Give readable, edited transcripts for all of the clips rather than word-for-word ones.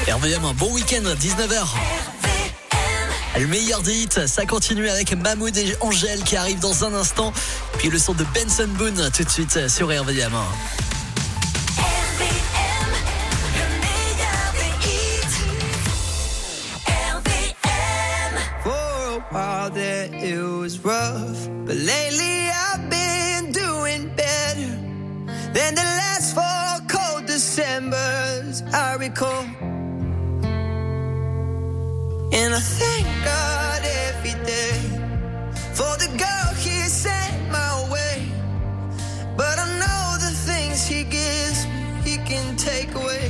RVM, un bon week-end, 19h. Le meilleur des hits, ça continue avec Mahmoud et Angèle qui arrivent dans un instant. Puis le son de Benson Boone tout de suite sur RVM. That it was rough, but lately I've been doing better than the last 4 cold Decembers I recall. And I thank God every day for the girl He sent my way. But I know the things He gives me, He can take away.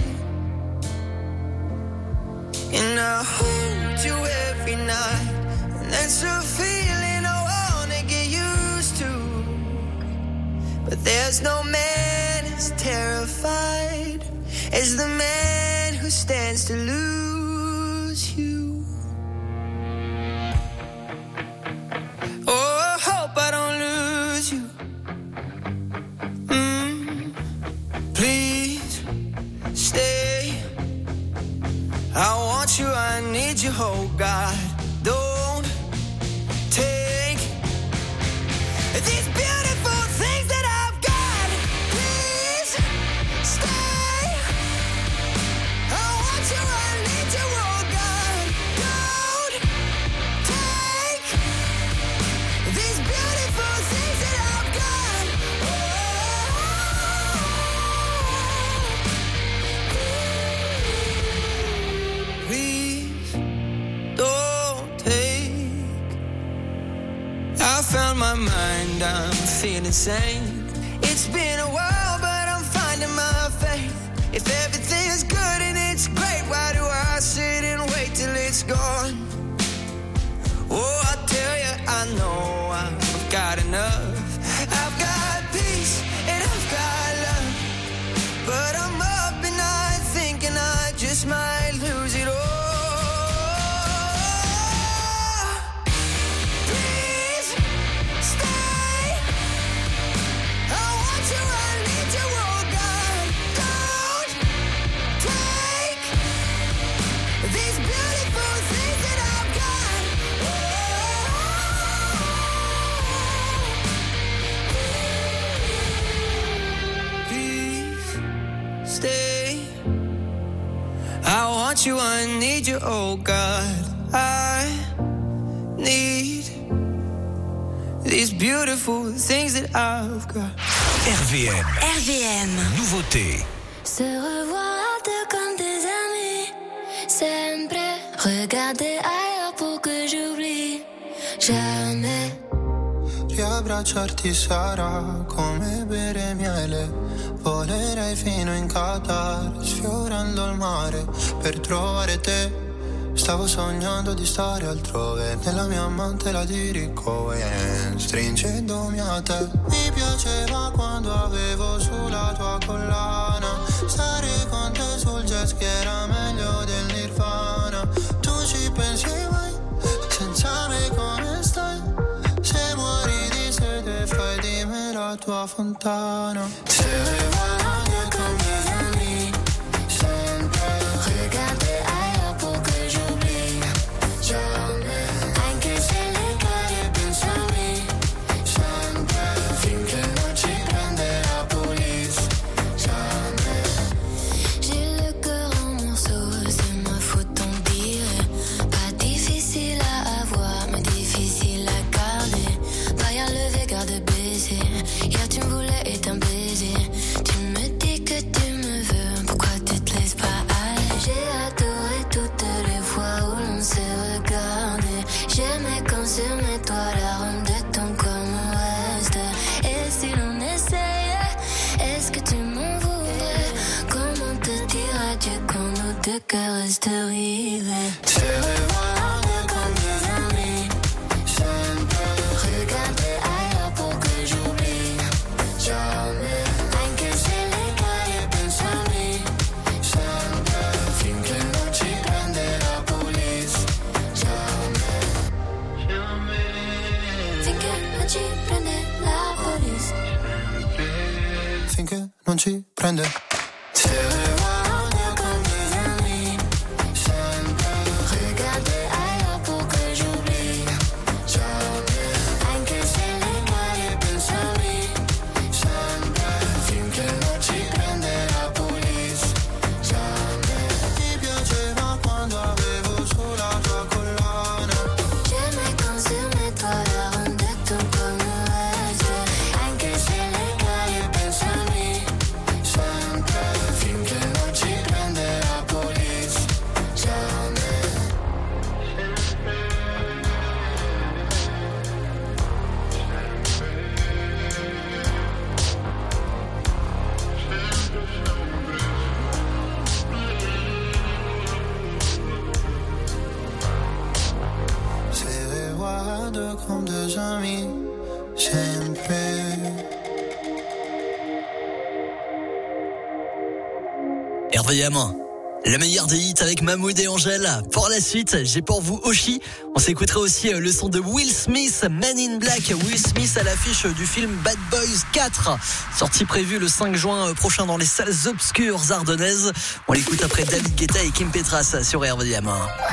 And I hold you every night. That's a feeling I wanna get used to. But there's no man as terrified as the man who stands to lose you. Oh, I hope I don't lose you. Please stay. I want you, I need you, oh God. Don't take these beautiful things that I've got. Please stay. I want you, I need you, oh God. Don't take these beautiful things that I've got. Please don't take. I found my mind, I'm feeling sane. It's been a while, but I'm finding my faith. If everything is good and it's great, why do I sit and wait till it's gone? Oh, I tell you, I know I've got enough. I've got peace and I've got love. But I'm up and I thinking I just might lose it all. I want you, I need you, oh God. I need these beautiful things that I've got. RVM. Nouveauté. Se revoir deux comme des amis. Sempre regarder ailleurs pour que j'oublie. Jamais. Riabbracciarti sarà come bere miele. Volerei fino in Qatar, sfiorando il mare per trovare te. Stavo sognando di stare altrove, nella mia mantela di Ricohen, stringendomi a te. Mi piaceva quando avevo sulla tua collana, stare con te sul jet ski era meglio del Nirvana. Tu ci pensi mai, senza me come stai? Se muori di sete fai di me la tua fontana. Se regarder comme des amis, sempre regarder ailleurs pour que j'oublie. Jamais, anche se le cade penso a me, sempre finché non ci prende la police. Jamais. J'ai le cœur en morceaux, c'est ma faute, on dirait. Pas difficile à avoir, mais difficile à garder. Paille levé, garde baiser. Hier tu me voulais et un baiser. Tu me dis que tu me veux, pourquoi tu te laisses pas aller? J'ai adoré toutes les fois où l'on s'est regardé. J'aimais quand sur mes toits l'arôme de ton corps me reste. Et si l'on essayait, est-ce que tu m'en voudrais? Comment te dire adieu quand nos deux cœurs restent rivés? Se regarder comme des amis, sempre Regarder ailleurs pour que j'oublie. jamais. Anche se le cade penso a me. Sempre finché non ci prende la police. Jamais. Finché non ci prende la police. Finché non ci prende. Se regarder comme des amis, comme deux amis, sempre. RVM, le meilleur des hits avec Mahmoud et Angèle. Pour la suite, j'ai pour vous Oshi. On s'écoutera aussi le son de Will Smith, Men in Black. Will Smith à l'affiche du film Bad Boys 4, sortie prévue le 5 juin prochain dans les salles obscures ardennaises. On l'écoute après David Guetta et Kim Petras sur RVM.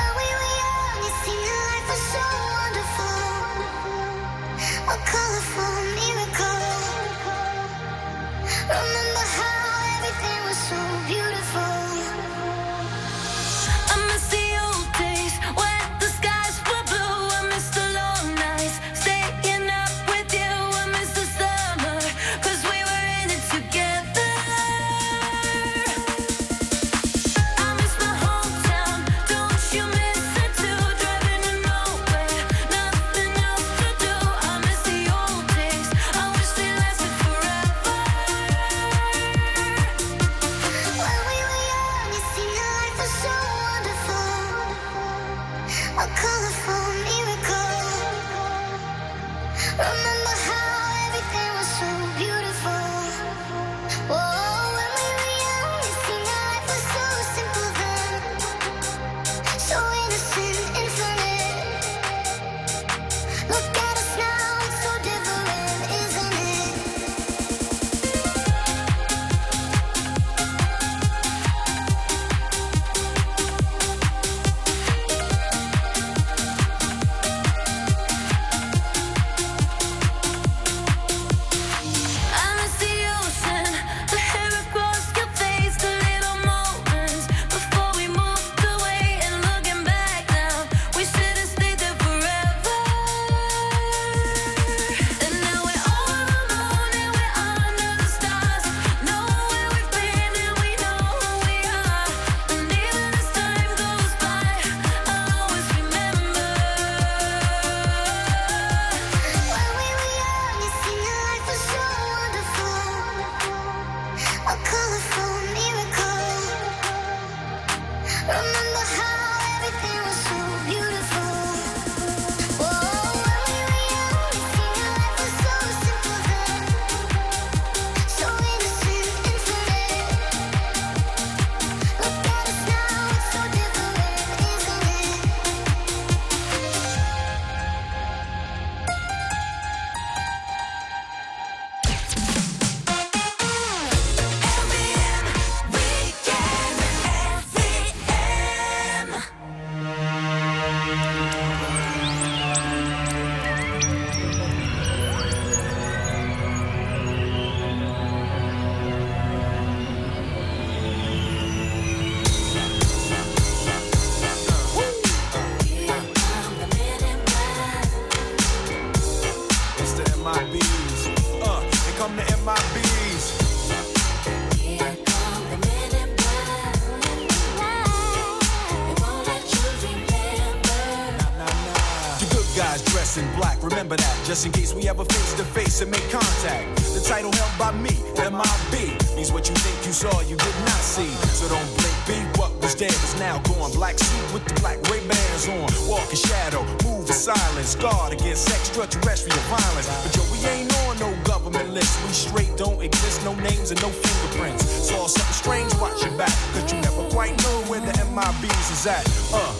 Just in case we ever face to face and make contact. The title held by me, MIB, means what you think you saw, you did not see. So don't blink, be what was dead is now gone. Black suit with the black Ray-Bans on. Walk in shadow, move in silence. Guard against extraterrestrial violence. But yo, we ain't on no government list. We straight don't exist, no names and no fingerprints. Saw something strange, watch your back. Cause you never quite know where the MIBs is at.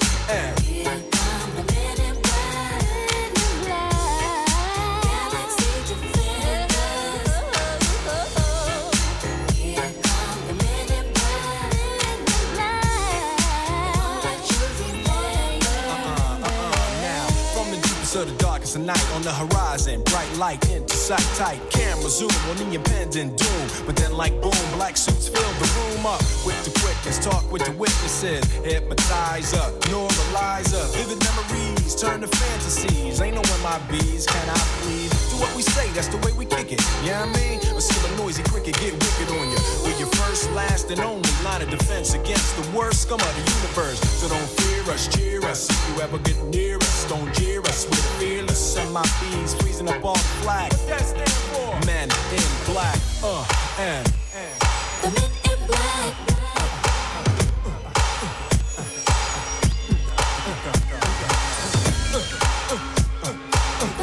And so the darkest of night on the horizon, bright light into sight tight. Camera zoom on the impending doom, but then like boom, black suits fill the room up with the quickness. Talk with the witnesses, hypnotizer, normalizer. Vivid memories turn to fantasies. Ain't no MIBs, can I please? Do what we say, that's the way we kick it. Yeah, you know I mean, or see a noisy cricket get wicked on you. We're your first, last, and only line of defense against the worst scum of the universe. So don't fear us, cheer us. If you ever get near us, don't jeer us. We're fearless, MIBs freezing up all the flag. What that stand for? Men in black, and the men in black. The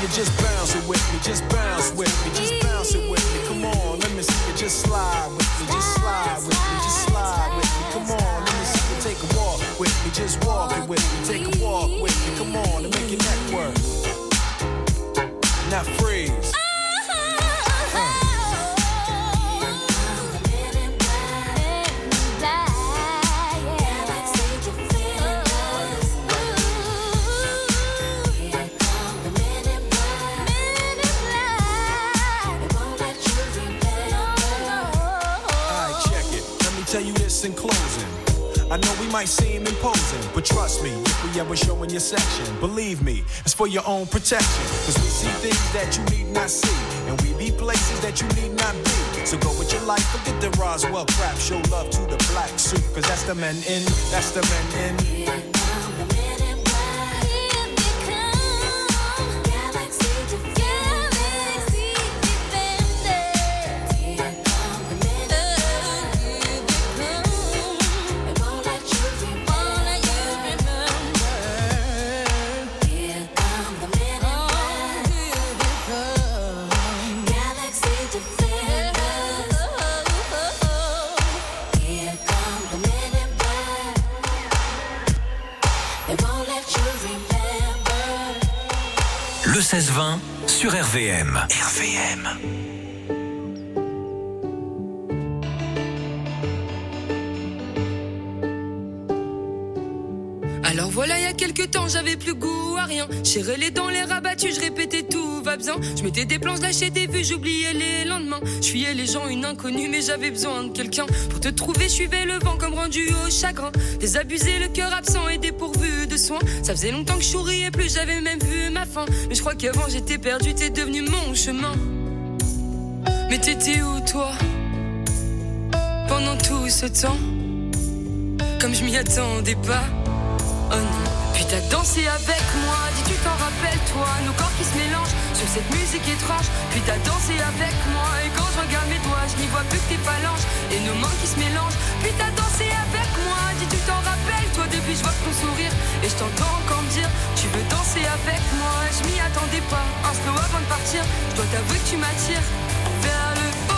you just bounce it with me, just bounce with me, just bounce it with me. Come on, let me see you just slide with me, just slide with me, just slide with me. Come on, let me see you take a walk with me, just walk it with me, take a walk with me. Come on, and make your neck work. Now freeze. Tell you this in closing. I know we might seem imposing, but trust me, if we ever show in your section, believe me, it's for your own protection. Cause we see things that you need not see, and we be places that you need not be. So go with your life, forget the Roswell crap, show love to the black suit, cause that's the men in, that's the men in. Le 16-20 sur RVM. RVM. Alors voilà, il y a quelques temps, j'avais plus goût à rien. Serrais les dents, les rabattus, je répétais tout va bien. Je mettais des planches, lâchais des vues, j'oubliais les lendemains. Je fuyais les gens, une inconnue, mais j'avais besoin de quelqu'un. Pour te trouver, je suivais le vent comme rendu au chagrin. Désabusé, le cœur absent et dépourvu de soins. Ça faisait longtemps que je souriais plus, j'avais même vu ma fin. Mais je crois qu'avant j'étais perdu, t'es devenu mon chemin. Mais t'étais où toi pendant tout ce temps? Comme je m'y attendais pas. Oh non. Puis t'as dansé avec moi, dis tu t'en rappelles toi, nos corps qui se mélangent sur cette musique étrange. Puis t'as dansé avec moi, et quand je regarde mes doigts, je n'y vois plus que tes phalanges et nos mains qui se mélangent. Puis t'as dansé avec moi, dis tu t'en rappelles toi, depuis je vois ton sourire et je t'entends encore me dire tu veux danser avec moi. Je m'y attendais pas, un slow avant de partir, je dois t'avouer que tu m'attires vers le haut.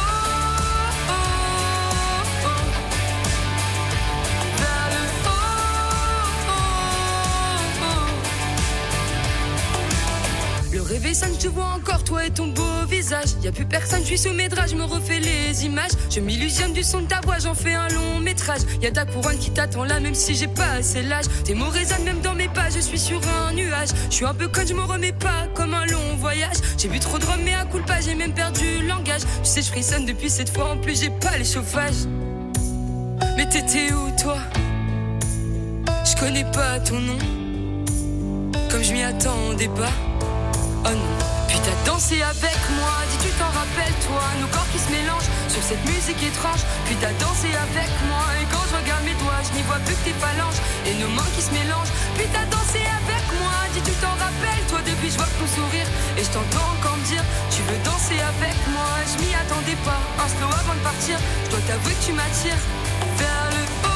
Le réveil sonne, je te vois encore, toi et ton beau visage. Y'a plus personne, je suis sous mes draps, je me refais les images. Je m'illusionne du son de ta voix, j'en fais un long métrage. Y'a ta couronne qui t'attend là, même si j'ai pas assez l'âge. Tes mots résonnent même dans mes pas, je suis sur un nuage. Je suis un peu conne, je me remets pas comme un long voyage. J'ai bu trop de rhum, mais à coup de pas, j'ai même perdu le langage. Tu sais, je frissonne depuis cette fois, en plus j'ai pas les chauffages. Mais t'étais où toi? Je connais pas ton nom, comme je m'y attendais pas. Oh non. Puis t'as dansé avec moi, dis tu t'en rappelles toi, nos corps qui se mélangent sur cette musique étrange. Puis t'as dansé avec moi, et quand je regarde mes doigts, je n'y vois plus que tes phalanges et nos mains qui se mélangent. Puis t'as dansé avec moi, dis tu t'en rappelles toi, depuis je vois ton sourire et je t'entends encore me dire tu veux danser avec moi. Je m'y attendais pas, un slow avant de partir, je dois t'avouer que tu m'attires vers le haut.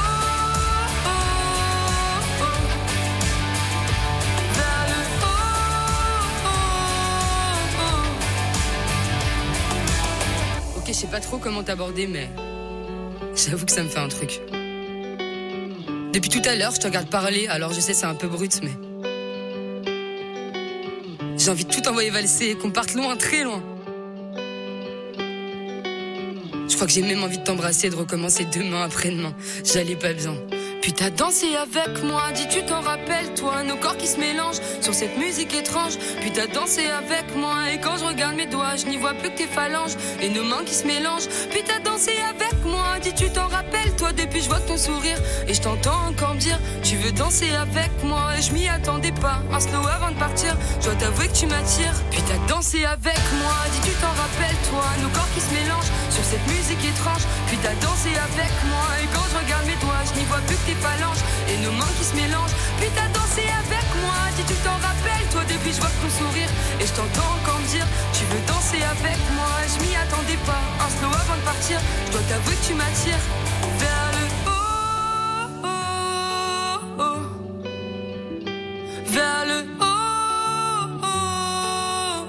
Je sais pas trop comment t'aborder, mais j'avoue que ça me fait un truc. Depuis tout à l'heure, je te regarde parler, alors je sais c'est un peu brut, mais j'ai envie de tout envoyer valser et qu'on parte loin, très loin. Je crois que j'ai même envie de t'embrasser et de recommencer demain, après-demain. J'allais pas bien. Puis t'as dansé avec moi, dis tu t'en rappelles toi, nos corps qui se mélangent sur cette musique étrange. Puis t'as dansé avec moi, et quand je regarde mes doigts, je n'y vois plus que tes phalanges et nos mains qui se mélangent. Puis t'as dansé avec moi, dis tu t'en rappelles toi, depuis je vois ton sourire et je t'entends encore me dire tu veux danser avec moi. Et je m'y attendais pas, un slow avant de partir, je dois t'avouer que tu m'attires. Puis t'as dansé avec moi, dis tu t'en rappelles toi, nos corps qui se mélangent sur cette musique étrange. Puis t'as dansé avec moi, et quand je regarde mes doigts, je n'y vois plus que tes phalanges et nos mains qui se mélangent. Puis t'as dansé avec moi, dis tu t'en rappelles toi, depuis je vois ton sourire et je t'entends encore me dire tu veux danser avec moi. Je m'y attendais pas, un slow avant de partir, je dois t'avouer que tu m'attires vers le haut, vers le haut.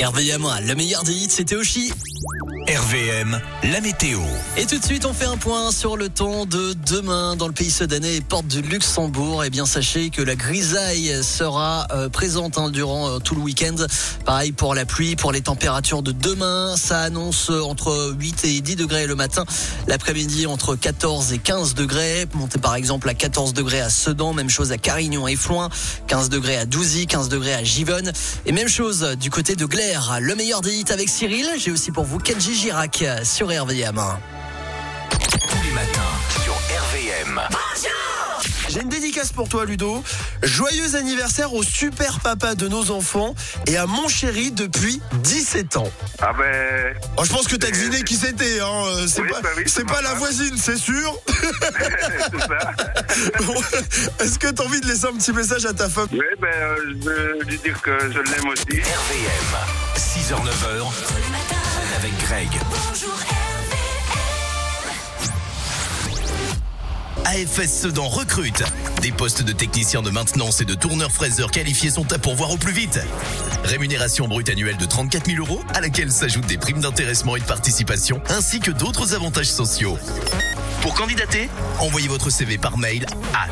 RVM, le meilleur des hits, c'était Oshi. RVM, la météo. Et tout de suite, on fait un point sur le temps de demain dans le pays sudanais et porte du Luxembourg. Eh bien, sachez que la grisaille sera présente durant tout le week-end. Pareil pour la pluie, pour les températures de demain. Ça annonce entre 8 et 10 degrés le matin. L'après-midi, entre 14 et 15 degrés. Montez par exemple à 14 degrés à Sedan. Même chose à Carignan et Floing. 15 degrés à Douzy, 15 degrés à Givonne. Et même chose du côté de Glère. Le meilleur des hits avec Cyril. J'ai aussi pour vous Kenji Girac sur RVM. Tous les matins sur RVM. J'ai une dédicace pour toi, Ludo. Joyeux anniversaire au super papa de nos enfants et à mon chéri depuis 17 ans. Ah ben... Oh, je pense que t'as deviné qui c'était, hein. C'est pas la voisine, c'est sûr. C'est ça. Bon, est-ce que t'as envie de laisser un petit message à ta femme? Oui, je veux lui dire que je l'aime aussi. RVM, 6h-9h, avec Greg. AFS Sedan recrute. Des postes de techniciens de maintenance et de tourneurs-fraiseurs qualifiés sont à pourvoir au plus vite. Rémunération brute annuelle de 34 000 €, à laquelle s'ajoutent des primes d'intéressement et de participation, ainsi que d'autres avantages sociaux. Pour candidater, envoyez votre CV par mail à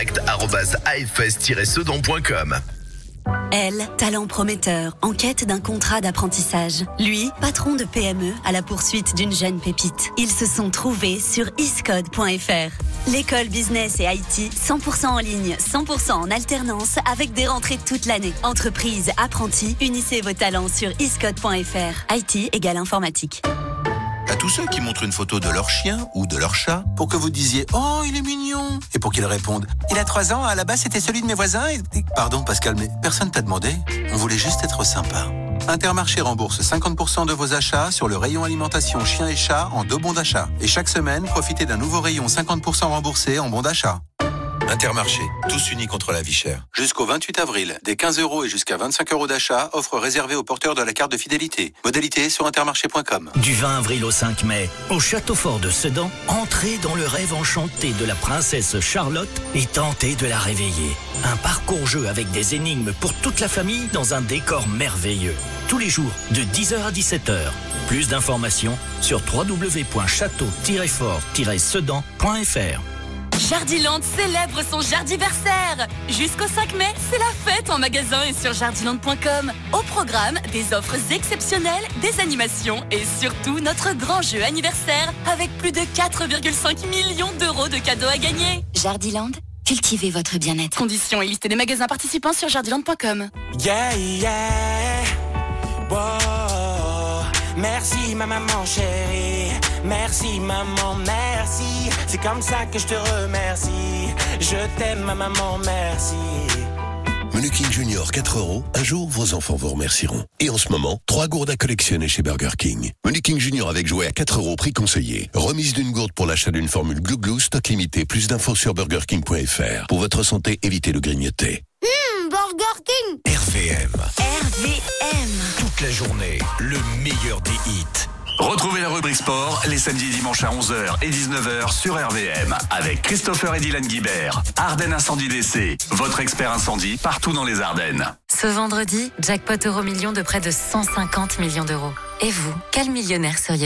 contact@afs-sedan.com. Elle, talent prometteur, en quête d'un contrat d'apprentissage. Lui, patron de PME à la poursuite d'une jeune pépite. Ils se sont trouvés sur iscode.fr. L'école business et IT, 100% en ligne, 100% en alternance, avec des rentrées toute l'année. Entreprise, apprentis, unissez vos talents sur iscode.fr. IT égale informatique. À tous ceux qui montrent une photo de leur chien ou de leur chat pour que vous disiez « Oh, il est mignon !» et pour qu'ils répondent « Il a 3 ans, à la base c'était celui de mes voisins et... » Pardon Pascal, mais personne t'a demandé. On voulait juste être sympa. Intermarché rembourse 50% de vos achats sur le rayon alimentation chien et chat en 2 bons d'achat. Et chaque semaine, profitez d'un nouveau rayon 50% remboursé en bons d'achat. Intermarché, tous unis contre la vie chère. Jusqu'au 28 avril, des 15 € et jusqu'à 25 € d'achat, offre réservée aux porteurs de la carte de fidélité. Modalité sur intermarché.com. Du 20 avril au 5 mai, au Château Fort de Sedan, entrez dans le rêve enchanté de la princesse Charlotte et tentez de la réveiller. Un parcours-jeu avec des énigmes pour toute la famille dans un décor merveilleux. Tous les jours, de 10h à 17h. Plus d'informations sur www.château-fort-sedan.fr. Jardiland célèbre son Jardiversaire. Jusqu'au 5 mai, c'est la fête en magasin et sur jardiland.com. Au programme, des offres exceptionnelles, des animations et surtout notre grand jeu anniversaire avec plus de 4,5 millions d'euros de cadeaux à gagner. Jardiland, cultivez votre bien-être. Conditions et liste des magasins participants sur jardiland.com. Yeah, yeah. Wow. Merci ma maman chérie. Merci maman, merci. C'est comme ça que je te remercie. Je t'aime ma maman, merci. Menu King Junior 4 €. Un jour, vos enfants vous remercieront. Et en ce moment, 3 gourdes à collectionner chez Burger King. Menu King Junior avec jouet à 4 €, prix conseillé. Remise d'une gourde pour l'achat d'une formule Glou Glou, stock limité. Plus d'infos sur burgerking.fr. Pour votre santé, évitez le grignoter. Burger King. RVM. RVM. Toute la journée, le meilleur des hits. Retrouvez la rubrique sport les samedis et dimanches à 11h et 19h sur RVM avec Christopher et Dylan Guibert. Ardennes Incendie DC, votre expert incendie partout dans les Ardennes. Ce vendredi, jackpot Euro-Million de près de 150 millions d'euros. Et vous, quel millionnaire seriez-vous ?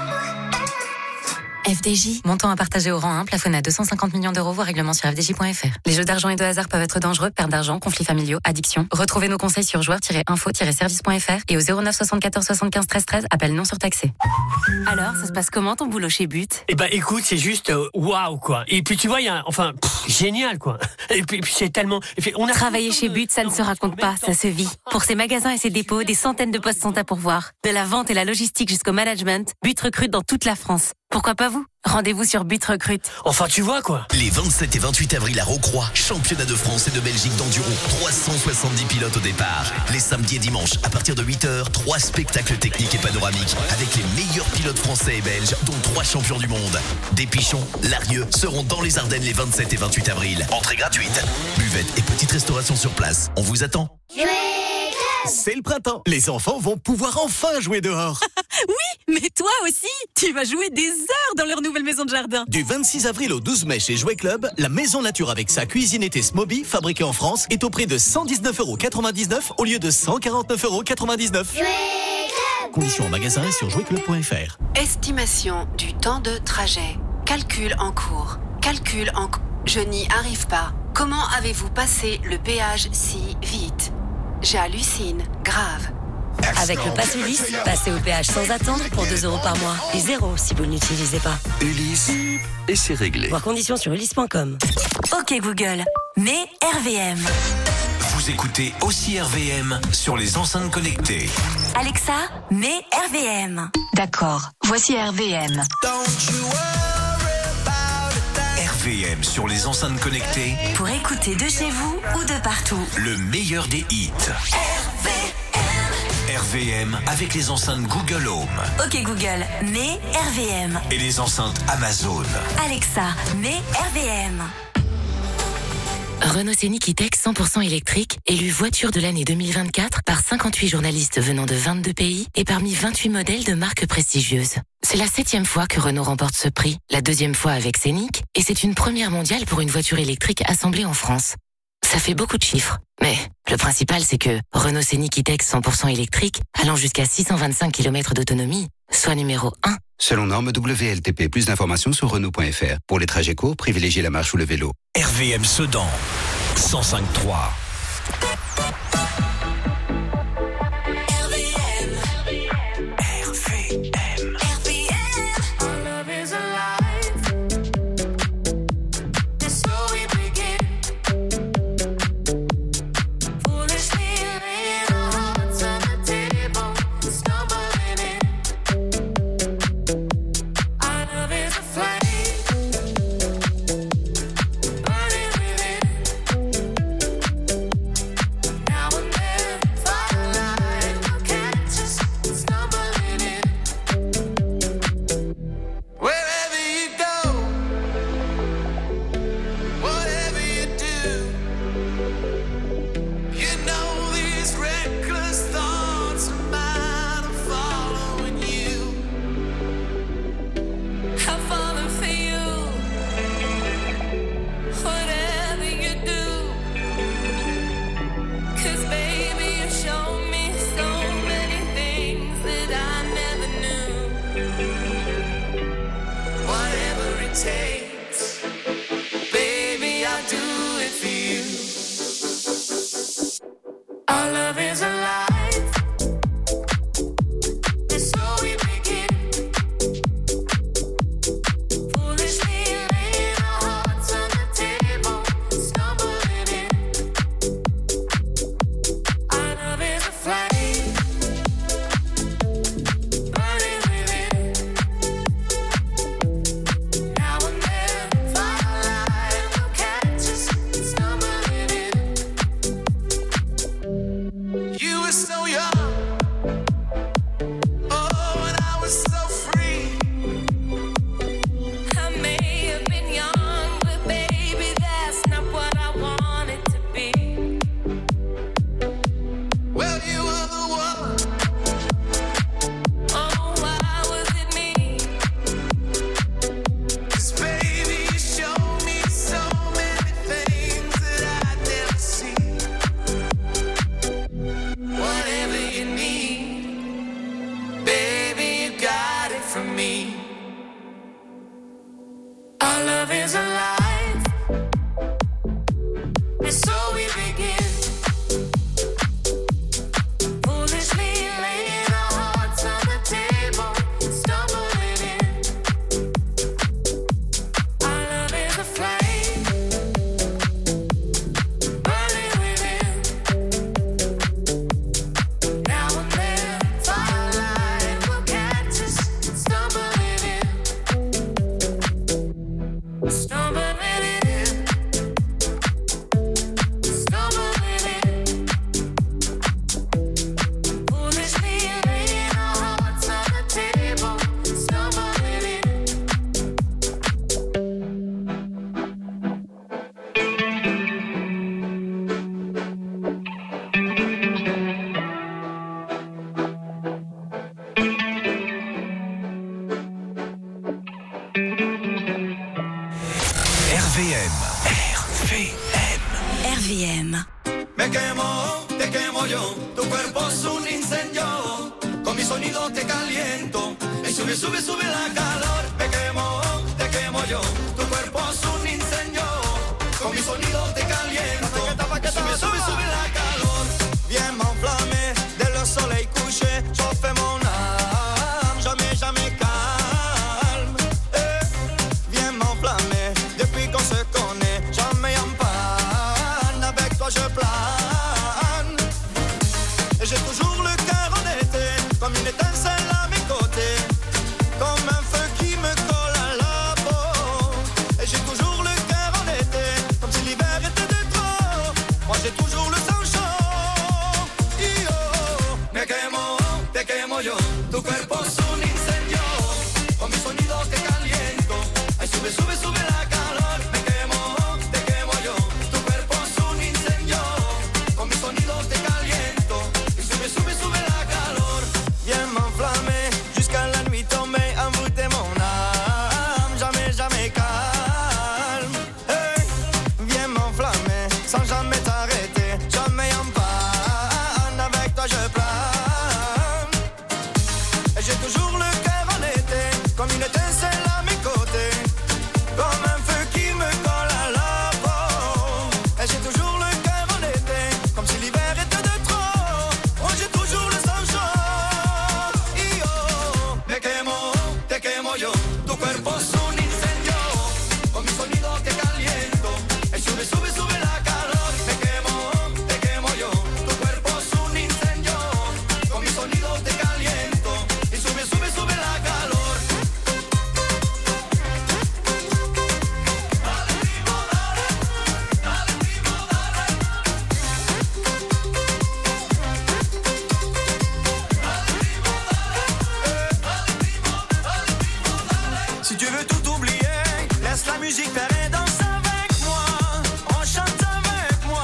FDJ, montant à partager au rang 1, plafonné à 250 millions d'euros, voire règlement sur fdj.fr. Les jeux d'argent et de hasard peuvent être dangereux, perte d'argent, conflits familiaux, addiction. Retrouvez nos conseils sur joueurs-info-service.fr et au 09 74 75 13 13, appel non surtaxé. Alors, ça se passe comment ton boulot chez But ? Eh ben écoute, c'est juste waouh quoi. Et puis tu vois, il y a génial quoi. Et puis c'est tellement Travailler chez But, ça ne se raconte pas, ça se vit. Pour ses magasins et ses dépôts, des centaines de postes sont à pourvoir. De la vente et la logistique jusqu'au management, But recrute dans toute la France. Pourquoi pas vous ? Rendez-vous sur But Recrute. Enfin, tu vois quoi. Les 27 et 28 avril à Rocroi, championnat de France et de Belgique d'enduro. 370 pilotes au départ. Les samedis et dimanches, à partir de 8h, 3 spectacles techniques et panoramiques avec les meilleurs pilotes français et belges, dont 3 champions du monde. Des Pichons, Larieux seront dans les Ardennes les 27 et 28 avril. Entrée gratuite. Buvette et petite restauration sur place. On vous attend. C'est le printemps. Les enfants vont pouvoir enfin jouer dehors. Oui, mais toi aussi, tu vas jouer des heures dans leur nouvelle maison de jardin. Du 26 avril au 12 mai chez Jouet Club, la Maison Nature avec sa cuisine été Smoby, fabriquée en France, est au prix de 119,99 € au lieu de 149,99 €. Conditions en magasin et sur jouetclub.fr. Estimation du temps de trajet. Calcul en cours. Je n'y arrive pas. Comment avez-vous passé le péage si vite? J'hallucine. Grave. Avec le Pass Ulysse, passez au péage sans attendre pour 2 € par mois. Et 0 si vous ne l'utilisez pas. Ulysse, et c'est réglé. Voir conditions sur ulysse.com. Ok Google, mets RVM. Vous écoutez aussi RVM sur les enceintes connectées. Alexa, mets RVM. D'accord, voici RVM. RVM sur les enceintes connectées. Pour écouter de chez vous ou de partout. Le meilleur des hits. RVM avec les enceintes Google Home. Ok Google, mets RVM. Et les enceintes Amazon. Alexa, mets RVM. Renault Scénic E-Tech 100% électrique, élu voiture de l'année 2024 par 58 journalistes venant de 22 pays et parmi 28 modèles de marques prestigieuses. C'est la 7e fois que Renault remporte ce prix, la 2e fois avec Scénic, et c'est une première mondiale pour une voiture électrique assemblée en France. Ça fait beaucoup de chiffres, mais le principal c'est que Renault Scénic E-Tech 100% électrique, allant jusqu'à 625 km d'autonomie, soit numéro 1. Selon norme WLTP, plus d'informations sur Renault.fr. Pour les trajets courts, privilégiez la marche ou le vélo. RVM Sedan 105.3. Stumble R.E.M. Me quemo, te quemo yo, tu cuerpo es un incendio, con mi sonido te caliento, y sube, sube, sube la calor. Me quemo, te quemo yo, tu cuerpo es un incendio, con mi sonido te caliento, y sube, sube, sube la calor. Viens m'enflammer, dès le soleil couché, chauffe mon âme, jamais, jamais calme. Viens m'enflammer, depuis qu'on se connaît, jamais en panne, avec toi je plane. Et j'ai toujours le cœur en été, comme une étincelle à mes côtés, comme un feu qui me colle à la peau. Et j'ai toujours le cœur en été, comme si l'hiver était de trop. Moi j'ai toujours le sang chaud. Yo, me quemo, te quemo yo, tu cuerpo es un incendio, con mi sonido te caliento. Ay, sube, sube, sube la calor. Me quemo, te quemo yo, tu cuerpo es un incendio, con mi sonido te caliento. Y sube, sube, sube la calor. Viens m'enflammer jusqu'à la nuit tombée, envoûter mon âme, jamais, jamais calme. Hey, viens m'enflammer sans jamais t'arrêter, jamais en panne, avec toi je plane. Et j'ai toujours le cœur en été, comme une étincelle à mes côtés, comme un feu qui me colle à la peau. Et j'ai toujours le cœur en été, comme si l'hiver était de trop. Moi j'ai toujours le sang chaud. Yo, me quemo, te quemo yo, tu cuerpo es un incendio, con mi sonido te caliento. Y sube, sube, sube la calor. Me quemo, te quemo yo, tu cuerpo es un incendio, con mi sonido te caliento. Y sube, sube, sube la calor. Si tu veux tout oublier, laisse la musique faire et danse avec moi. On chante avec moi.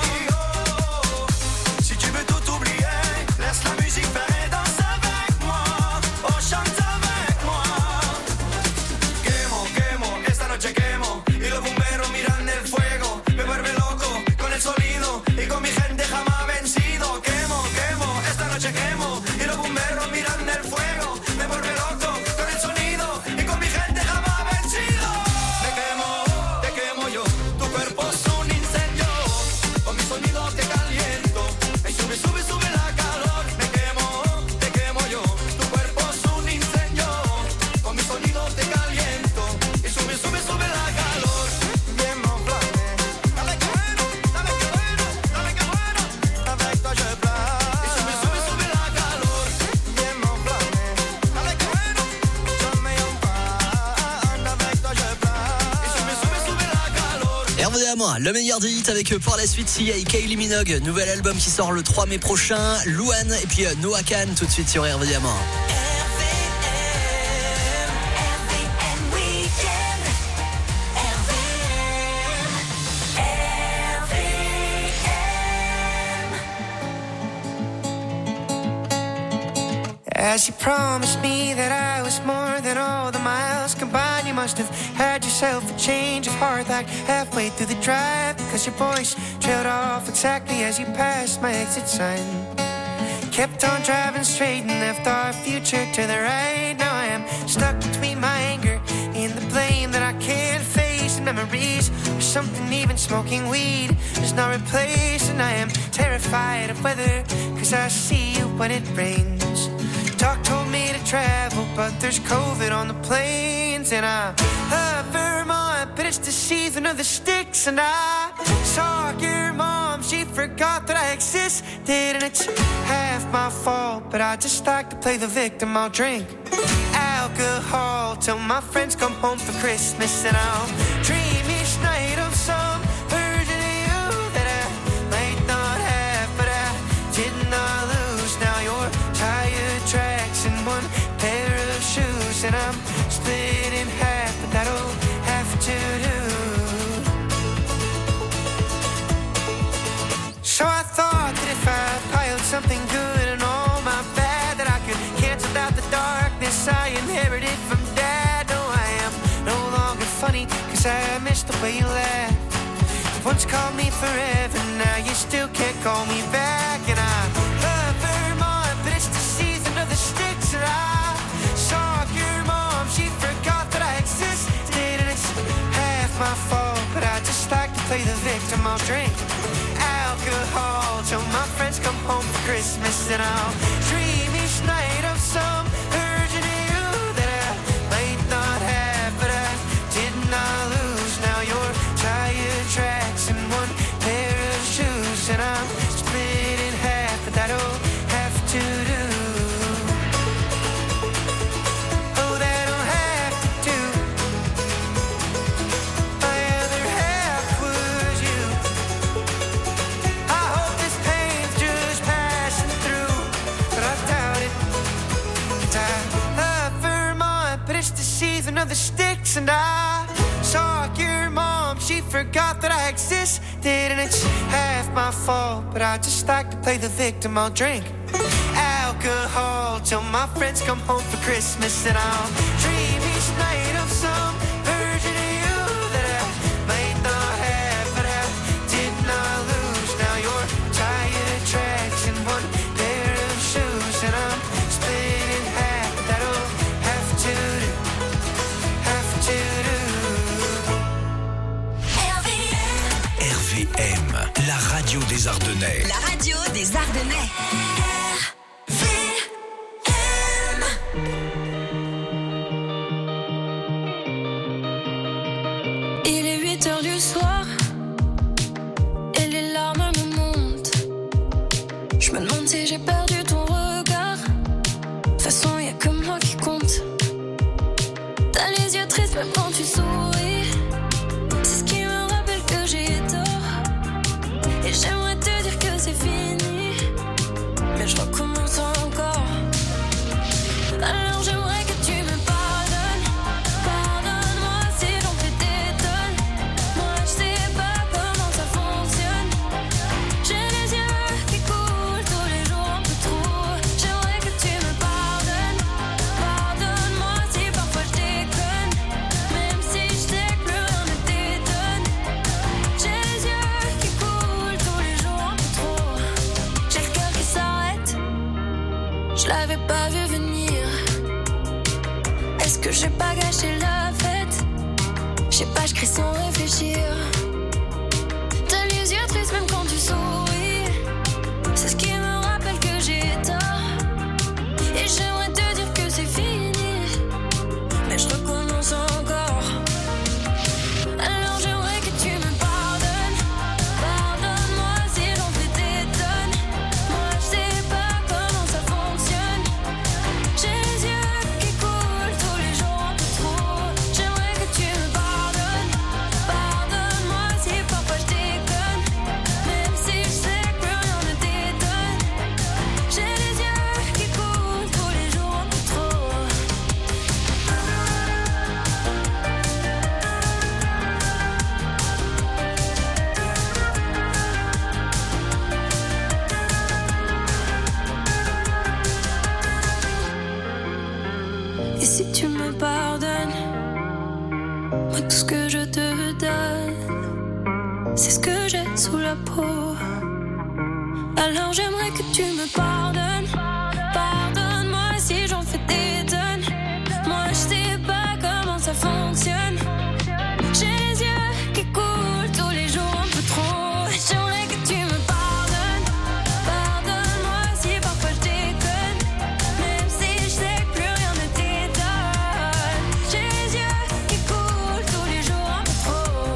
Si tu veux tout oublier, laisse la musique faire et danse avec moi. On chante avec moi. Quemo, quemo, esta noche quemo, y los bomberos miran el fuego. Me vuelve loco con el sonido y con mi gente jamás vencido. Quemo, quemo, esta noche quemo, y los bomberos miran el fuego. Me vuelve loco con el sonido y con mi gente jamás vencido. Me quemo, te quemo yo, tu cuerpo es un incendio, con mi sonido te caliento. Y sube, sube, sube la calor. Me quemo, te quemo yo, tu cuerpo es un incendio, con mi sonido te caliento. Y sube, sube, sube la calor. Bien m'enflammer, dale que bueno, dale que bueno, dale que bueno. Avec toi je plane. Y sube, sube, sube la calor. Bien m'enflammer, dale que bueno, jamais en panne. Avec toi je plane. Y sube, sube, sube la calor. RVM, le meilleur des hits avec par la suite Sia et Kylie Minogue, nouvel album qui sort le 3 mai prochain, Louane et puis Noah Khan tout de suite sur RVM. As you promised me that I was more than all the miles combined, you must have had yourself a change of heart like halfway through the drive, because your voice trailed off exactly as you passed my exit sign. Kept on driving straight and left our future to the right. Now I am stuck between my anger and the blame that I can't face, and memories of something even smoking weed does not replace. And I am terrified of weather, cause I see you when it rains. Doc told me to travel, but there's COVID on the planes. And I love Vermont, but it's the season of the sticks. And I saw your mom, she forgot that I existed. And it's half my fault, but I just like to play the victim. I'll drink alcohol till my friends come home for Christmas. And I'll dream each night of some version of you that I might not have, but I did not lose. Now you're tire tracks and one pair of shoes, and I'm split in half, but that'll have to do. So I thought that if I piled something good and all my bad, that I could cancel out the darkness I inherited from Dad. No, I am no longer funny, cause I miss the way you laugh. once called me forever, now you still can't call me back. And I love Vermont, but it's the season of the sticks. And I saw your mom, she forgot that I existed. And it's half my fault, but I just like to play the victim. I'll drink alcohol till my friends come home for Christmas. And I'll dream each night of some version of you that I might not have, but I did not lose. Now you're tire tracks and one pair of shoes, and I'm split in half, but that'll have to do. Oh, that'll have to do. My other half was you. I hope this pain's just passing through, but I doubt it. 'Cause I love Vermont, but it's the season of the sticks. And I saw your mom, she forgot that I existed. And it's half my fault, but I just like to play the victim. I'll drink alcohol till my friends come home for Christmas. And I'll dream each night of some version of you that I might not have, but I did not lose. Now you're tire tracks and one pair of shoes, and I'm split in half, but that'll have to do, have to do. RVM, la radio des Ardennais. La radio des Ardennais. Il est 8h du soir et les larmes me montent. Je me demande si j'ai perdu ton regard. De toute façon, y'a que moi qui compte. T'as les yeux tristes même quand tu souris. C'est ce qui me rappelle que j'ai tort. Et j'aimerais te dire que c'est fini, mais je recommence encore. Alors j'aimerais que tu me pardonnes. Pardonne-moi si j'en fais des tonnes. Moi je sais pas comment ça fonctionne. J'ai les yeux qui coulent tous les jours un peu trop. J'aimerais que tu me pardonnes. Pardonne-moi si parfois je déconne, même si je sais que plus rien ne t'étonne. J'ai les yeux qui coulent tous les jours un peu trop. J'ai le cœur qui s'arrête, je l'avais pas vu venir. Est-ce que j'ai pas gâché la fête? Je sais pas, je crie sans réfléchir. T'as les yeux tristes même quand tu souris. C'est ce qui me rappelle que j'ai tort. Et j'aimerais te dire que c'est fini, mais je recommence encore. Alors j'aimerais que tu me pardonnes. Pardonne-moi si j'en fais des tonnes. Moi je sais pas comment ça fonctionne. J'ai les yeux qui coulent tous les jours un peu trop. J'aimerais que tu me pardonnes. Pardonne-moi si parfois je déconne, même si je sais que plus rien ne t'étonne. J'ai les yeux qui coulent tous les jours un peu trop. Et si tu me pardonnes, moi tout ce que je te donne, c'est ce que j'ai sous la peau. Alors j'aimerais que tu me pardonnes. Pardonne-moi si j'en fais des tonnes. Moi je sais pas comment ça fonctionne. J'ai les yeux qui coulent tous les jours un peu trop. J'aimerais que tu me pardonnes. Pardonne-moi si parfois je déconne, même si je sais que plus rien ne t'étonne. J'ai les yeux qui coulent tous les jours un peu trop.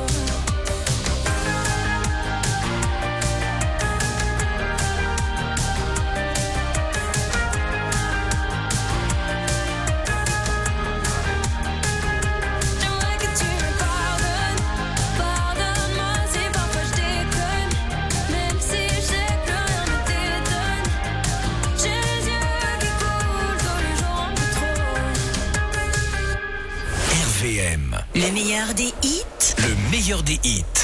J'aimerais que tu me pardonnes. Pardonne-moi si parfois je déconne, même si je sais que plus rien ne t'étonne. J'ai les yeux qui coulent tous les jours un peu trop. RVM, Le meilleur des hits. le meilleur des hits.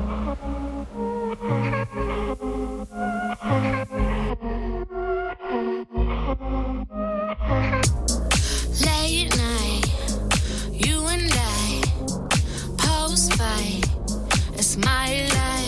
Late night, you and I, post fight, it's my life.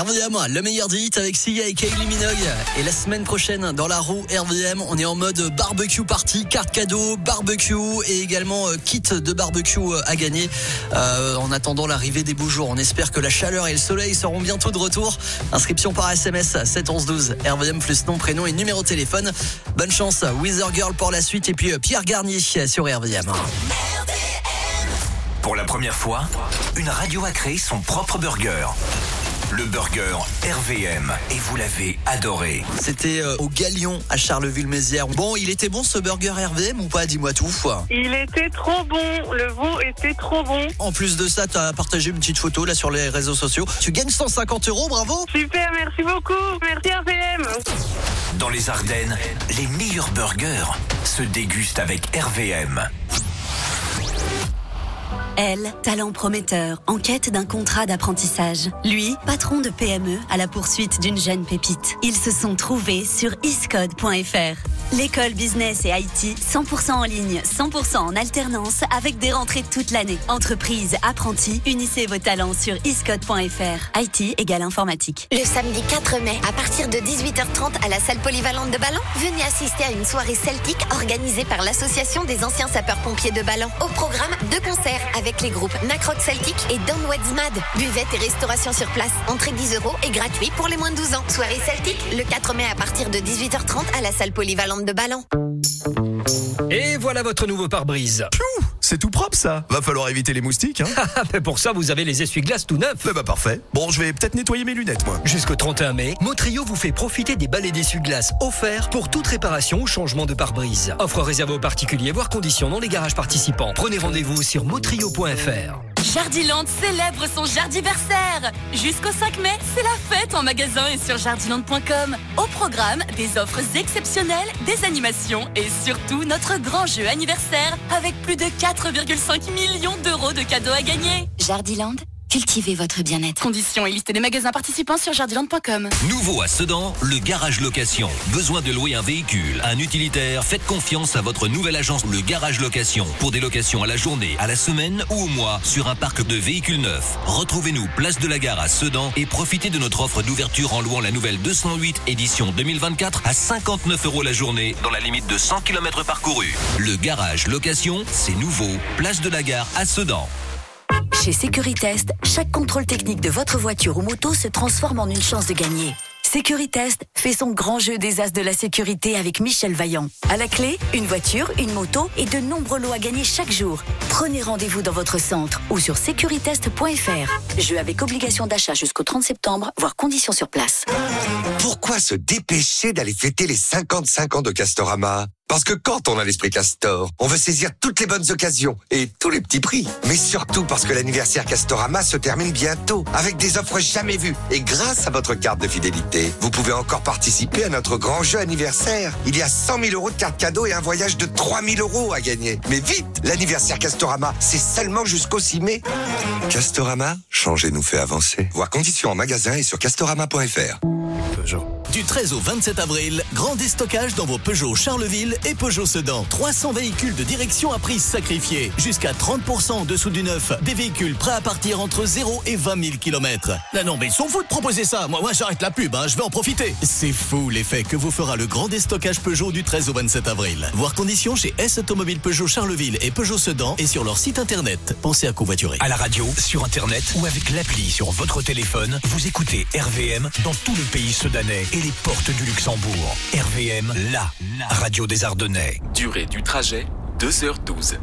RVM, le meilleur des hits avec Sia et Kylie Minogue. Et la semaine prochaine, dans la roue RVM, on est en mode barbecue party, carte cadeau, barbecue et également kit de barbecue à gagner. En attendant l'arrivée des beaux jours, on espère que la chaleur et le soleil seront bientôt de retour. Inscription par SMS 71112, RVM plus nom, prénom et numéro de téléphone. Bonne chance, Weather Girl pour la suite et puis Pierre Garnier sur RVM. Pour la première fois, une radio a créé son propre burger. Le burger RVM, et vous l'avez adoré. C'était au Galion à Charleville-Mézières. Bon, il était bon ce burger RVM ou pas? Dis-moi tout. Il était trop bon, le veau était trop bon. En plus de ça, tu as partagé une petite photo là sur les réseaux sociaux. Tu gagnes 150 €, bravo. Super, merci beaucoup, merci RVM. Dans les Ardennes, les meilleurs burgers se dégustent avec RVM. Elle, talent prometteur, en quête d'un contrat d'apprentissage. Lui, patron de PME, à la poursuite d'une jeune pépite. Ils se sont trouvés sur iscode.fr. L'école business et IT, 100% en ligne, 100% en alternance, avec des rentrées toute l'année. Entreprise, apprentis, unissez vos talents sur iscode.fr. IT égale informatique. Le samedi 4 mai, à partir de 18h30 à la salle polyvalente de Ballon, venez assister à une soirée celtique organisée par l'association des anciens sapeurs-pompiers de Ballon. Au programme, 2 concerts avec les groupes Nacroc Celtic et Don Wedzmad. Buvette et restauration sur place. Entrée 10 € et gratuit pour les moins de 12 ans. Soirée celtique, le 4 mai à partir de 18h30 à la salle polyvalente de Ballon. Et voilà votre nouveau pare-brise. Piou, c'est tout propre ça. Va falloir éviter les moustiques, hein. Mais pour ça, vous avez les essuie-glaces tout neufs. Bah parfait. Bon, je vais peut-être nettoyer mes lunettes, moi. Jusqu'au 31 mai, Motrio vous fait profiter des balais d'essuie-glaces offerts pour toute réparation ou changement de pare-brise. Offre réservée aux particuliers, voire conditions dans les garages participants. Prenez rendez-vous sur motrio.fr. Jardiland célèbre son jardiversaire. Jusqu'au 5 mai, c'est la fête en magasin et sur jardiland.com. Au programme, des offres exceptionnelles, des animations et surtout notre grand jeu anniversaire avec plus de 4,5 millions d'euros de cadeaux à gagner. Jardiland, cultivez votre bien-être. Conditions et liste des magasins participants sur jardiland.com. Nouveau à Sedan, le garage location. Besoin de louer un véhicule, un utilitaire? Faites confiance à votre nouvelle agence, le garage location. Pour des locations à la journée, à la semaine ou au mois, sur un parc de véhicules neufs. Retrouvez-nous place de la Gare à Sedan et profitez de notre offre d'ouverture en louant la nouvelle 208 édition 2024 à 59 € la journée, dans la limite de 100 km parcourus. Le garage location, c'est nouveau, place de la Gare à Sedan. Chez Sécuritest, chaque contrôle technique de votre voiture ou moto se transforme en une chance de gagner. Sécuritest fait son grand jeu des as de la sécurité avec Michel Vaillant. À la clé, une voiture, une moto et de nombreux lots à gagner chaque jour. Prenez rendez-vous dans votre centre ou sur sécuritest.fr. Jeu avec obligation d'achat jusqu'au 30 septembre, voire conditions sur place. Pourquoi se dépêcher d'aller fêter les 55 ans de Castorama ? Parce que quand on a l'esprit Castor, on veut saisir toutes les bonnes occasions et tous les petits prix. Mais surtout parce que l'anniversaire Castorama se termine bientôt avec des offres jamais vues. Et grâce à votre carte de fidélité, vous pouvez encore participer à notre grand jeu anniversaire. Il y a 100 000 € de cartes cadeaux et un voyage de 3 000 € à gagner. Mais vite, l'anniversaire Castorama, c'est seulement jusqu'au 6 mai. Castorama, changer nous fait avancer. Voir conditions en magasin et sur castorama.fr. Du 13 au 27 avril, grand déstockage dans vos Peugeot Charleville et Peugeot Sedan. 300 véhicules de direction à prix sacrifié. Jusqu'à 30% en dessous du neuf. Des véhicules prêts à partir entre 0 et 20 000 km. Non mais ils sont fous de proposer ça. Moi j'arrête la pub, je vais en profiter. C'est fou l'effet que vous fera le grand déstockage Peugeot du 13 au 27 avril. Voir conditions chez S Automobile Peugeot Charleville et Peugeot Sedan et sur leur site internet. Pensez à covoiturer. À la radio, sur internet ou avec l'appli sur votre téléphone, vous écoutez RVM dans tout le pays sedanais et les portes du Luxembourg. RVM, la radio des Ardennais. Durée du trajet, 2h12.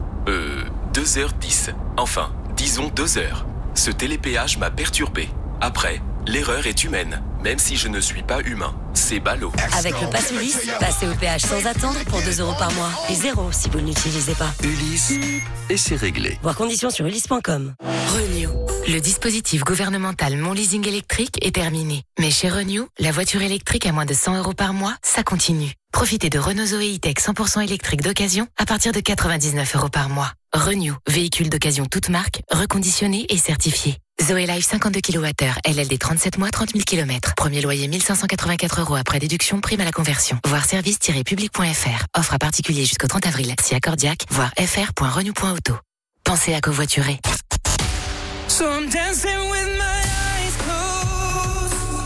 2h10. Enfin, disons 2 heures. Ce télépéage m'a perturbé. Après, l'erreur est humaine, même si je ne suis pas humain. C'est ballot. Avec le pass Ulysse, passez au péage sans attendre pour 2 € par mois. Et 0 si vous ne l'utilisez pas. Ulysse, et c'est réglé. Voir conditions sur ulysse.com. Renew. Le dispositif gouvernemental Mon Leasing électrique est terminé. Mais chez Renew, la voiture électrique à moins de 100 € par mois, ça continue. Profitez de Renault Zoé E-Tech 100% électrique d'occasion à partir de 99 € par mois. Renew, véhicule d'occasion toute marque, reconditionné et certifié. Zoé Life 52 kWh, LLD 37 mois, 30 000 km. Premier loyer 1584 € après déduction, prime à la conversion. Voir service-public.fr. Offre à particulier jusqu'au 30 avril. Si accordiaque, voir fr.renew.auto. Pensez à covoiturer. So I'm dancing with my eyes closed.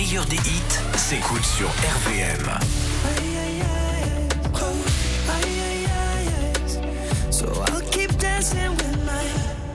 meilleur des hits s'écoute sur RVM. So I'll keep dancing with my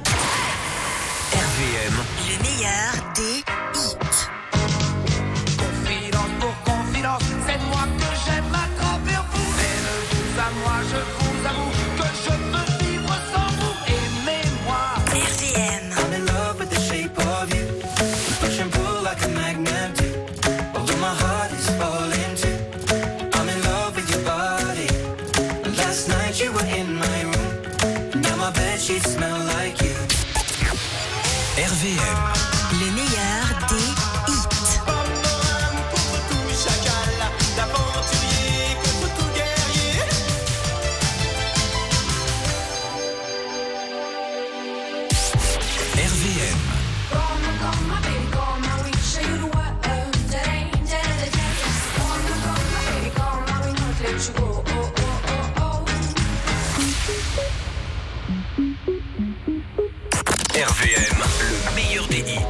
RVM. Le meilleur des hits. Confidence pour confidence, faites-moi que j'aime m'attraper vous. Mais de vous à moi, je vous avoue que je peux vivre sans vous. Aimez-moi. RVM. I'm in love with the shape of you. We push and pull like a magnet do. Although my heart is falling too. I'm in love with your body. Last night you were in my room. Now my bedsheets smell like you. RVM. Le meilleur des hits. RVM. RVM, le meilleur des hits.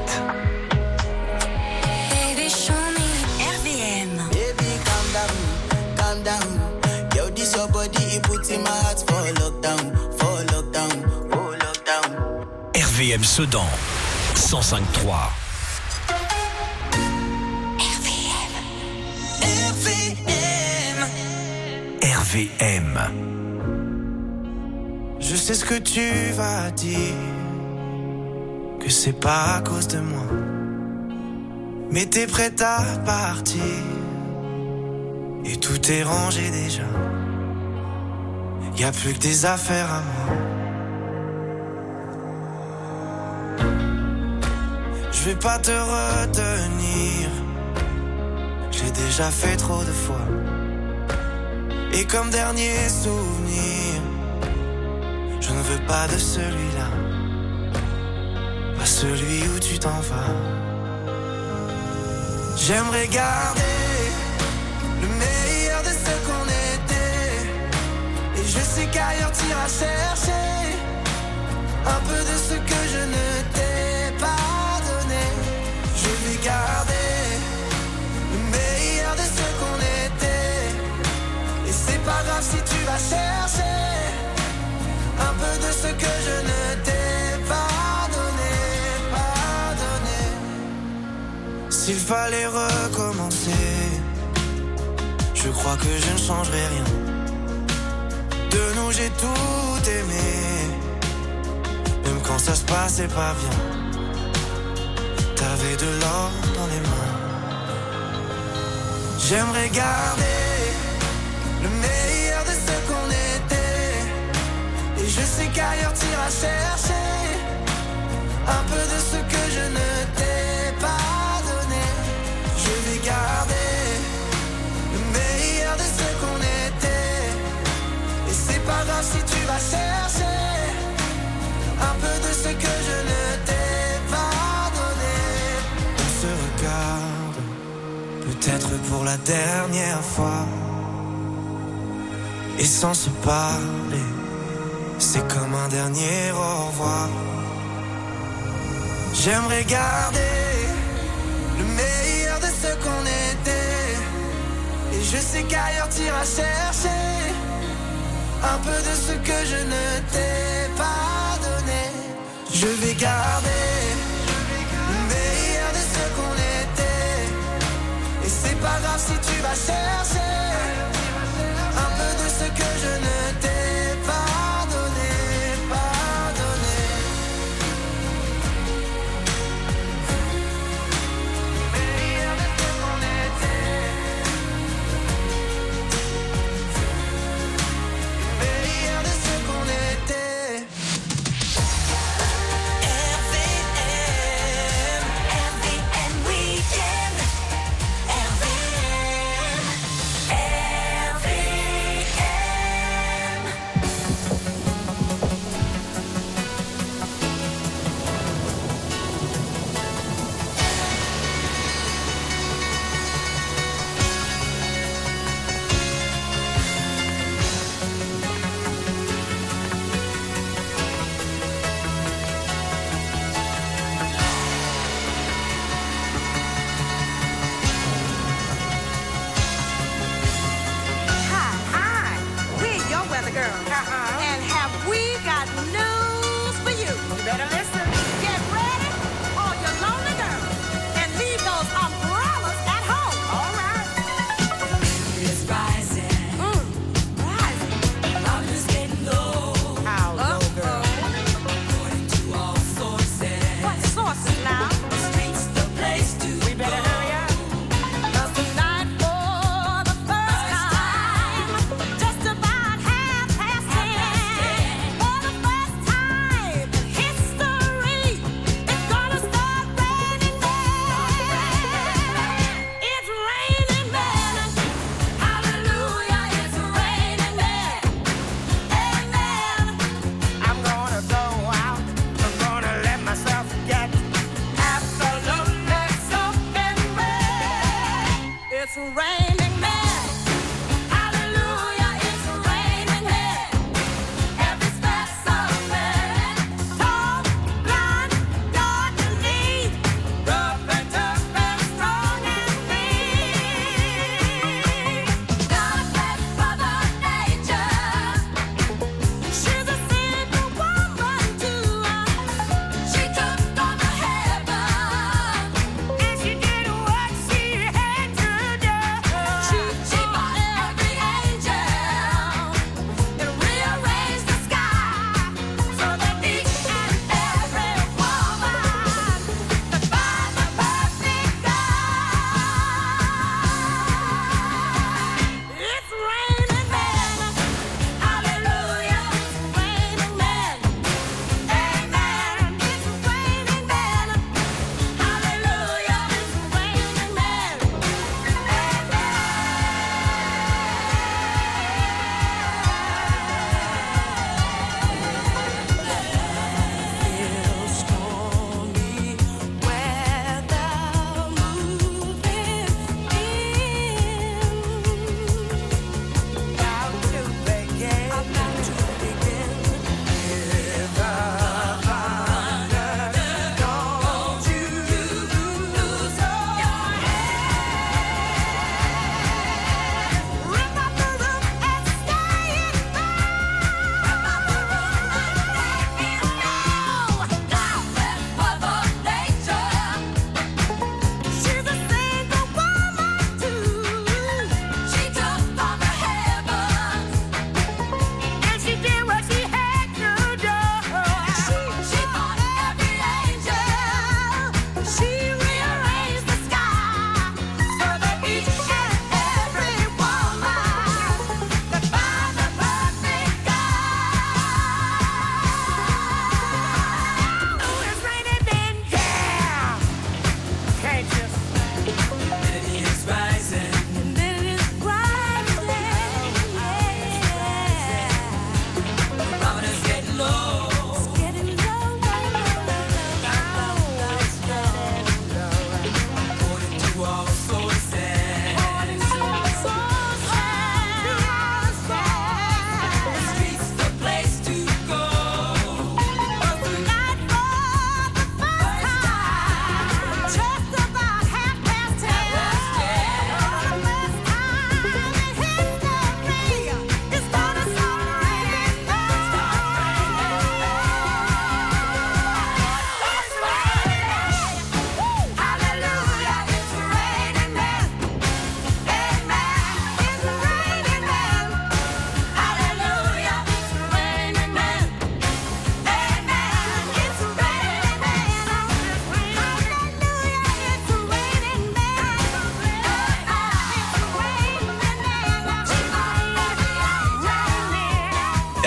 Baby, show me. RVM. Baby, calm down. Yo, this your body, it puts in my heart for lockdown, oh lockdown. RVM Sedan 105.3. RVM. Je sais ce que tu vas dire, que c'est pas à cause de moi, mais t'es prête à partir, et tout est rangé déjà. Y a plus que des affaires à moi. Je vais pas te retenir, j'ai déjà fait trop de fois. Et comme dernier souvenir, je ne veux pas de celui-là, pas celui où tu t'en vas. J'aimerais garder le meilleur de ce qu'on était, et je sais qu'ailleurs t'iras chercher un peu de ce que je ne t'ai pas donné. Je vais garder le meilleur de ce qu'on était, et c'est pas grave si tu vas chercher un peu de ce que je ne t'ai pas donné. S'il fallait recommencer, je crois que je ne changerai rien. De nous j'ai tout aimé, même quand ça se passait pas bien. T'avais de l'or dans les mains. J'aimerais garder le meilleur de ce qu'on était, et je sais qu'ailleurs t'iras chercher un peu de ce que je ne t'ai pas donné. Je vais garder le meilleur de ce qu'on était, et c'est pas grave si tu vas chercher un peu de ce que je ne t'ai pas donné. On se regarde, peut-être pour la dernière fois, et sans se parler, c'est comme un dernier au revoir. J'aimerais garder le meilleur de ce qu'on était, et je sais qu'ailleurs t'iras chercher un peu de ce que je ne t'ai pas donné. Je vais garder le meilleur de ce qu'on était, et c'est pas grave si tu vas chercher un peu de ce que je ne t'ai pas donné, Meilleur de ce qu'on était, meilleur de ce qu'on était. RVM Weekend. RVM.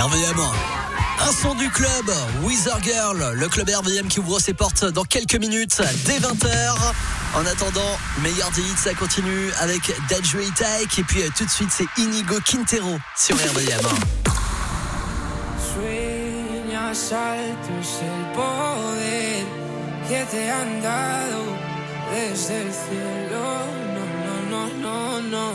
RVM. Un son du club, Wither Girl, le club RVM qui ouvre ses portes dans quelques minutes, dès 20h. En attendant, meilleur des hits, ça continue avec Daju et Taek. Et puis tout de suite, c'est Inigo Quintero sur RVM. Sueñas altos el poder que te han dado desde el cielo. No, no, no, no, no.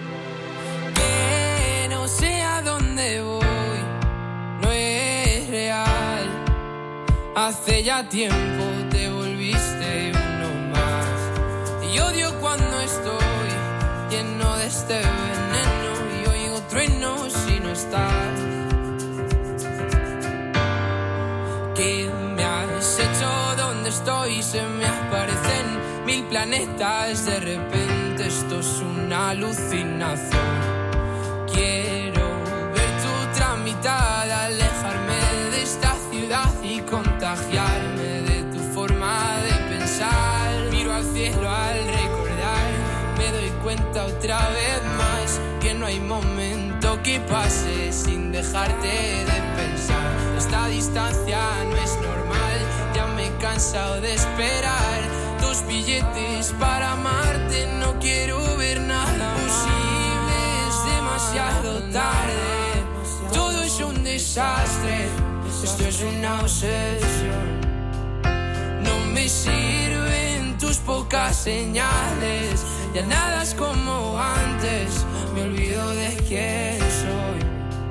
Que no sé a dónde voy, no es real. Hace ya tiempo te volviste uno más. Y odio cuando estoy lleno de este veneno y oigo truenos si no estás. ¿Qué me has hecho? ¿Dónde estoy? Se me aparecen 1000 planetas. De repente esto es una alucinación. Quiero ver tu tramitada, alejarme de esta ciudad y contagiarme de tu forma de pensar. Miro al cielo al recordar, me doy cuenta otra vez más que no hay momento que pase sin dejarte de pensar. Esta distancia no es normal, ya me he cansado de esperar. 2 billetes para amarte, no quiero ver nada posible, es demasiado tarde. Todo es un desastre, esto es una obsesión. No me sirven tus pocas señales, ya nada es como antes, me olvido de quién soy.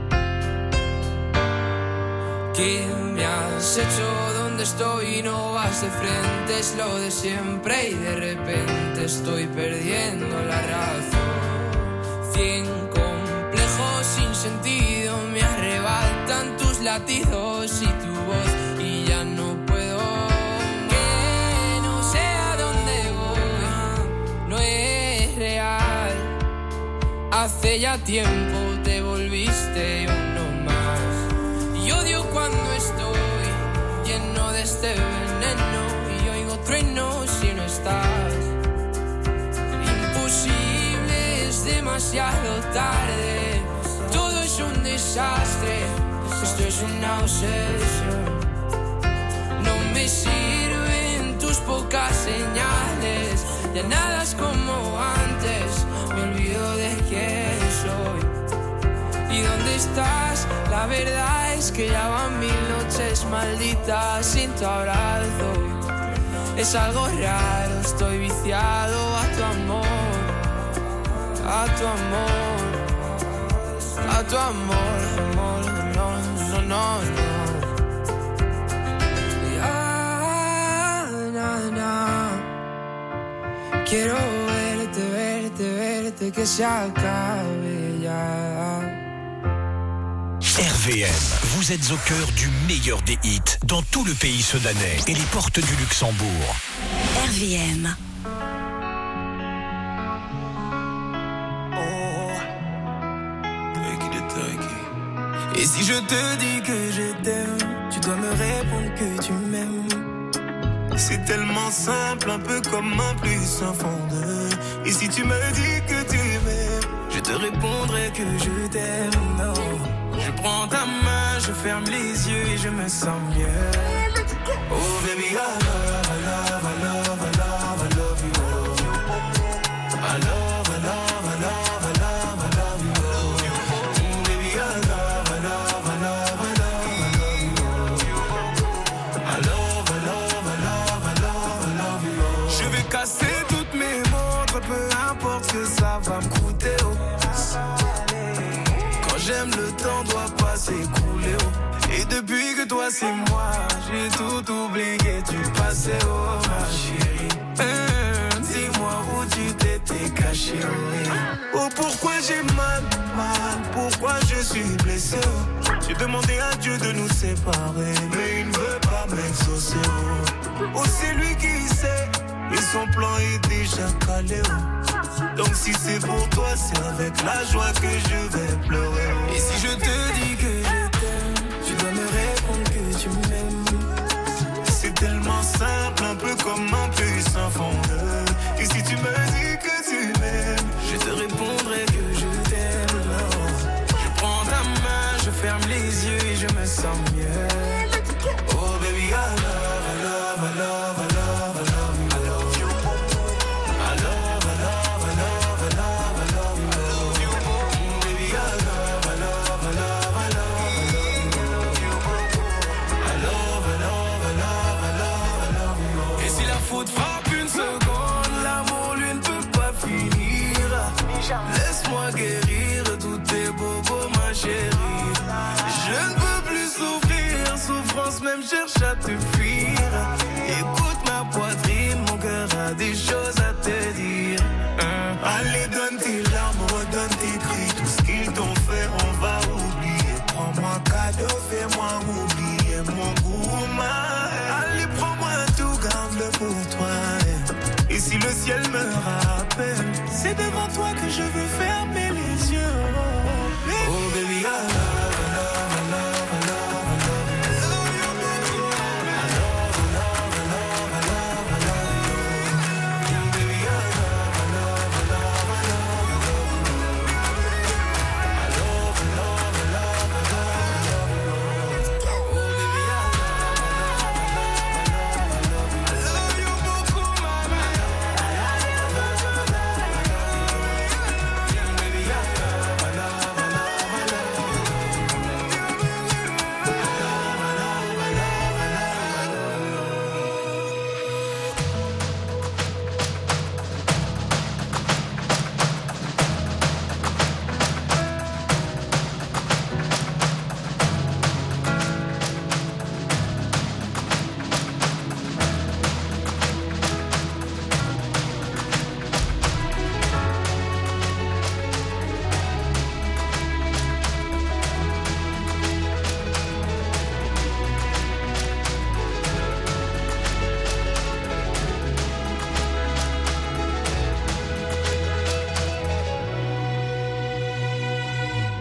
¿Qué me has hecho? ¿Dónde estoy? No vas de frente, es lo de siempre y de repente estoy perdiendo la razón. 100 complejos sin sentido me arrebatan tus latidos y tu voz y ya no puedo. Que no sé a dónde voy, no es real. Hace ya tiempo te volviste uno más. Y odio cuando estoy lleno de este veneno y oigo truenos si no estás. Imposible, es demasiado tarde. Todo es un desastre, esto es una obsesión. No me sirven tus pocas señales, ya nada es como antes, me olvido de quién soy. ¿Y dónde estás? La verdad es que ya van 1000 noches malditas sin tu abrazo. Es algo raro, estoy viciado a tu amor, a tu amor, a tu amor, amor, no, no, no, no. Ya, na, na. Quiero verte, verte, verte, que se acabe ya. RVM, vous êtes au cœur du meilleur des hits dans tout le pays sudanais et les portes du Luxembourg. RVM. Et si je te dis que je t'aime, tu dois me répondre que tu m'aimes. C'est tellement simple, un peu comme un plus un fond de. Et si tu me dis que tu m'aimes, je te répondrai que je t'aime. Non. Je prends ta main, je ferme les yeux et je me sens mieux. Oh baby, I love, I love, I love, I love, I love you. I love, I love, I love, I love, I love you. Oh baby, I love, I love, I love, I love, I love you. I love, I love, I love, I love, I love you. Je vais casser toutes mes montres, peu importe ce que ça va me coûter. J'aime le temps doit pas s'écouler oh. Et depuis que toi c'est moi, j'ai tout oublié du passé oh ma chérie. Dis-moi où tu t'étais caché oh. Oh pourquoi j'ai mal, pourquoi je suis blessé oh. J'ai demandé à Dieu de nous séparer, mais il ne veut pas m'exaucer oh. Oh c'est lui qui sait, et son plan est déjà calé oh. Donc si c'est pour toi, c'est avec la joie que je vais pleurer. Et si je te dis que je t'aime, tu dois me répondre que tu m'aimes. C'est tellement simple, un peu comme un puissant fondeur. Et si tu me dis que tu m'aimes, je te répondrai que je t'aime. Je prends ta main, je fais ferme les yeux et je me sens mieux. Oh baby, I love, I love, I love, I love, I love, I love you. I love, I love, I love, I love, I love, I love you. Baby, I love, I love, I love, I love, I love you. I love, I love, I love, I love, I love you. Et si la faute frappe une seconde, l'amour lui ne peut pas finir. Laisse-moi guérir tous tes bobos, ma chérie. Je ne peux plus souffrir, souffrance même cherche à te